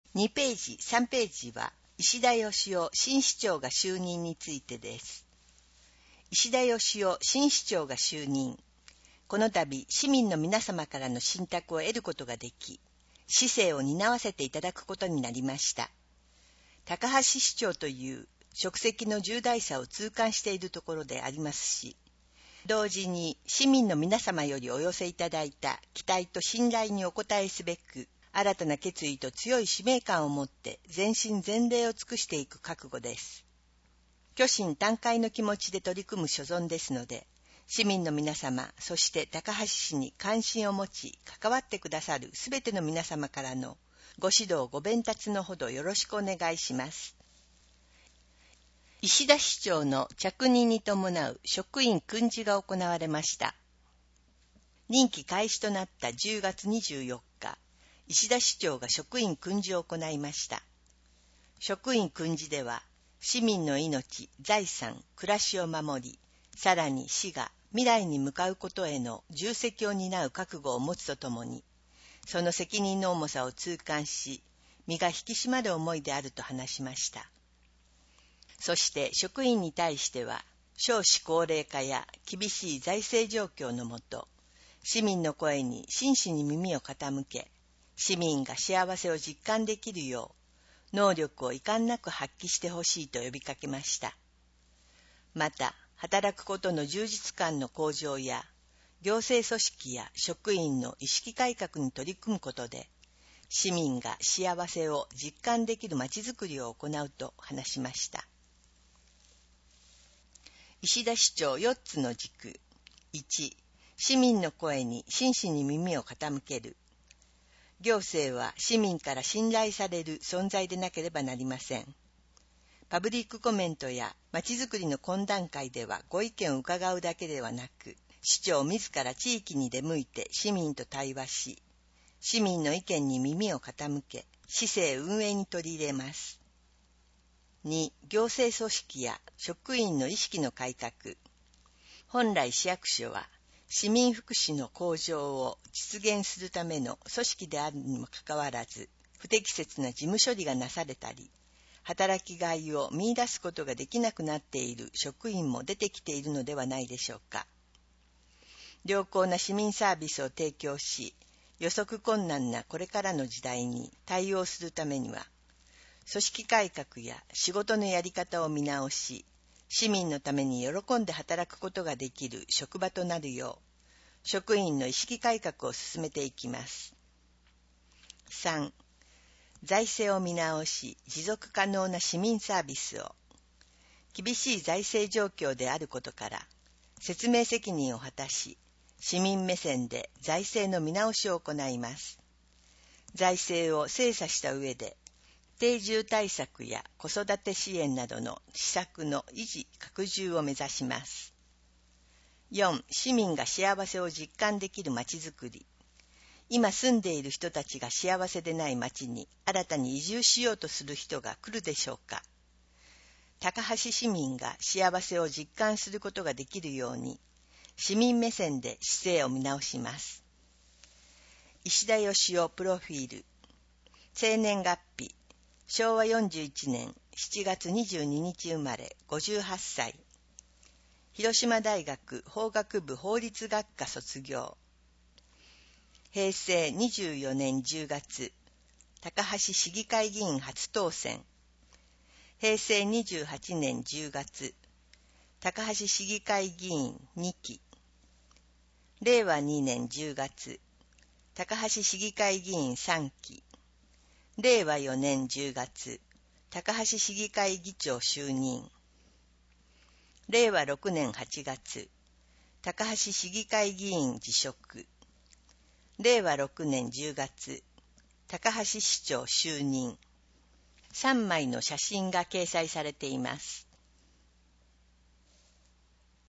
2ページ、3ページは石田義雄新市長が就任についてです。石田義雄新市長が就任。この度、市民の皆様からの信託を得ることができ、市政を担わせていただくことになりました。高橋市長という職責の重大さを痛感しているところでありますし、同時に市民の皆様よりお寄せいただいた期待と信頼にお応えすべく、新たな決意と強い使命感を持って全身全霊を尽くしていく覚悟です。虚心坦懐の気持ちで取り組む所存ですので、市民の皆様、そして高橋市に関心を持ち、関わってくださるすべての皆様からのご指導ご鞭撻のほどよろしくお願いします。石田市長の着任に伴う職員訓示が行われました。任期開始となった10月24日、石田市長が職員訓示を行いました。職員訓示では、市民の命、財産、暮らしを守り、さらに市が未来に向かうことへの重責を担う覚悟を持つとともに、その責任の重さを痛感し、身が引き締まる思いであると話しました。そして職員に対しては、少子高齢化や厳しい財政状況のもと、市民の声に真摯に耳を傾け、市民が幸せを実感できるよう、能力を遺憾なく発揮してほしいと呼びかけました。また、働くことの充実感の向上や、行政組織や職員の意識改革に取り組むことで、市民が幸せを実感できるまちづくりを行うと話しました。石田市長4つの軸。1、市民の声に真摯に耳を傾ける。行政は市民から信頼される存在でなければなりません。パブリックコメントやまちづくりの懇談会ではご意見を伺うだけではなく、市長自ら地域に出向いて市民と対話し、市民の意見に耳を傾け、市政運営に取り入れます。2、行政組織や職員の意識の改革。本来市役所は市民福祉の向上を実現するための組織であるにもかかわらず、不適切な事務処理がなされたり、働きがいを見出すことができなくなっている職員も出てきているのではないでしょうか。良好な市民サービスを提供し、予測困難なこれからの時代に対応するためには、組織改革や仕事のやり方を見直し、市民のために喜んで働くことができる職場となるよう、職員の意識改革を進めていきます。3、財政を見直し、持続可能な市民サービスを。厳しい財政状況であることから、説明責任を果たし、市民目線で財政の見直しを行います。財政を精査した上で、定住対策や子育て支援などの施策の維持・拡充を目指します。4、市民が幸せを実感できるまちづくり。今住んでいる人たちが幸せでない町に新たに移住しようとする人が来るでしょうか。高橋市民が幸せを実感することができるように、市民目線で市政を見直します。石田義雄プロフィール。生年月日。昭和41年7月22日生まれ、58歳。広島大学法学部法律学科卒業。平成24年10月、高橋市議会議員初当選。平成28年10月、高橋市議会議員2期。令和2年10月、高橋市議会議員3期。令和4年10月、高橋市議会議長就任。令和6年8月、高橋市議会議員辞職。令和6年10月、高橋市長就任。3枚の写真が掲載されています。